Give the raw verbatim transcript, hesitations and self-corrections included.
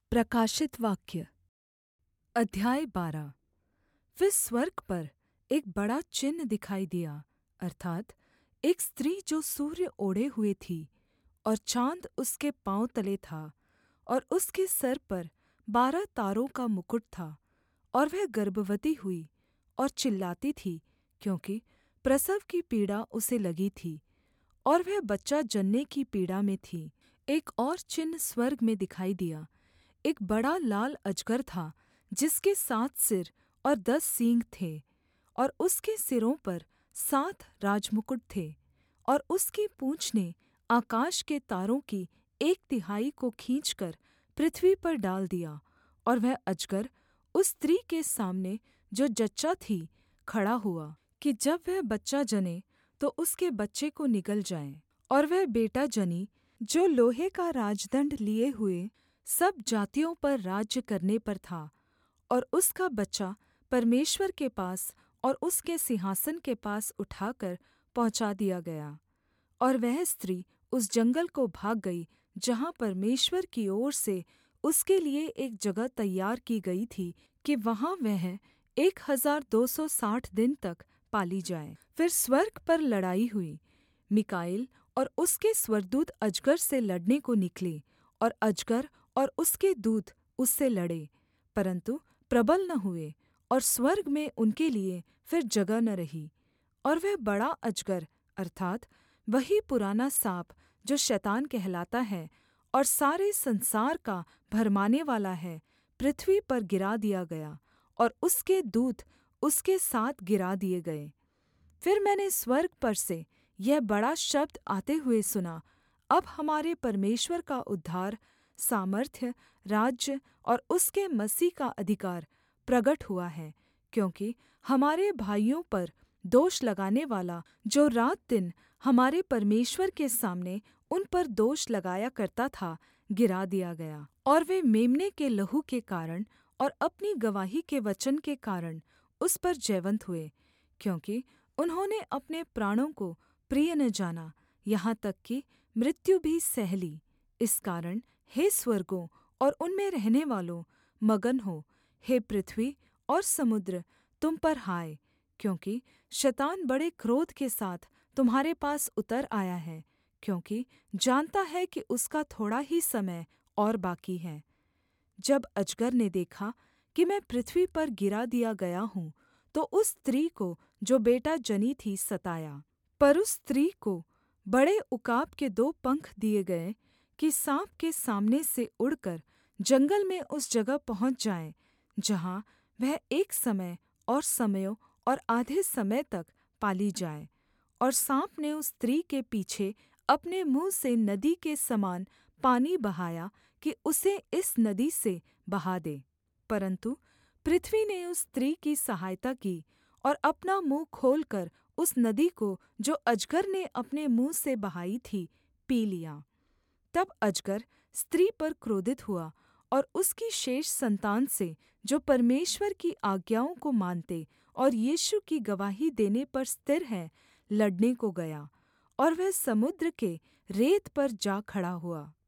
प्रकाशित वाक्य अध्याय बारह। फिर स्वर्ग पर एक बड़ा चिन्ह दिखाई दिया, अर्थात् एक स्त्री जो सूर्य ओढ़े हुए थी और चाँद उसके पाँव तले था, और उसके सर पर बारह तारों का मुकुट था। और वह गर्भवती हुई और चिल्लाती थी, क्योंकि प्रसव की पीड़ा उसे लगी थी, और वह बच्चा जनने की पीड़ा में थी। एक और चिन्ह स्वर्ग में दिखाई दिया। एक बड़ा लाल अजगर था, जिसके सात सिर और दस सींग थे, और उसके सिरों पर सात राजमुकुट थे। और उसकी पूँछ ने आकाश के तारों की एक तिहाई को खींचकर पृथ्वी पर डाल दिया। और वह अजगर उस स्त्री के सामने जो जच्चा थी खड़ा हुआ, कि जब वह बच्चा जने तो उसके बच्चे को निगल जाए। और वह बेटा जनी, जो लोहे का राजदण्ड लिए हुए सब जातियों पर राज्य करने पर था। और उसका बच्चा परमेश्वर के पास और उसके सिंहासन के पास उठाकर पहुँचा दिया गया। और वह स्त्री उस जंगल को भाग गई, जहाँ परमेश्वर की ओर से उसके लिए एक जगह तैयार की गई थी, कि वहाँ वह एक हजार दो सौ साठ दिन तक पाली जाए। फिर स्वर्ग पर लड़ाई हुई। मीकाएल और उसके स्वर्गदूत अजगर से लड़ने को निकले, और अजगर और उसके दूत उससे लड़े, परन्तु प्रबल न हुए, और स्वर्ग में उनके लिए फिर जगह न रही। और वह बड़ा अजगर, अर्थात् वही पुराना साँप जो शैतान कहलाता है और सारे संसार का भरमानेवाला है, पृथ्वी पर गिरा दिया गया, और उसके दूत उसके साथ गिरा दिए गए। फिर मैंने स्वर्ग पर से यह बड़ा शब्द आते हुए सुना, अब हमारे परमेश्वर का उद्धार, सामर्थ्य, राज्य और उसके मसीह का अधिकार प्रगट हुआ है। क्योंकि हमारे भाइयों पर दोष लगानेवाला, जो रात दिन हमारे परमेश्वर के सामने उन पर दोष लगाया करता था, गिरा दिया गया। और वे मेम्ने के लहू के कारण और अपनी गवाही के वचन के कारण उस पर जयवन्त हुए, क्योंकि उन्होंने अपने प्राणों को प्रिय न जाना, यहाँ तक कि मृत्यु भी सह ली। इस कारण हे स्वर्गों और उनमें रहनेवालों, मगन हो। हे पृथ्वी और समुद्र, तुम पर हाय, क्योंकि शैतान बड़े क्रोध के साथ तुम्हारे पास उतर आया है, क्योंकि जानता है कि उसका थोड़ा ही समय और बाकी है। जब अजगर ने देखा कि मैं पृथ्वी पर गिरा दिया गया हूँ, तो उस स्त्री को जो बेटा जनी थी सताया। पर उस स्त्री को बड़े उकाब के दो पंख दिए गए, कि साँप के सामने से उड़कर जंगल में उस जगह पहुँच जाए, जहाँ वह एक समय और समयों और आधे समय तक पाली जाए। और साँप ने उस स्त्री के पीछे अपने मुँह से नदी के समान पानी बहाया, कि उसे इस नदी से बहा दे। परन्तु पृथ्वी ने उस स्त्री की सहायता की, और अपना मुँह खोलकर उस नदी को, जो अजगर ने अपने मुँह से बहाई थी, पी लिया। तब अजगर स्त्री पर क्रोधित हुआ, और उसकी शेष संतान से, जो परमेश्वर की आज्ञाओं को मानते और यीशु की गवाही देने पर स्थिर हैं, लड़ने को गया। और वह समुद्र के रेत पर जा खड़ा हुआ।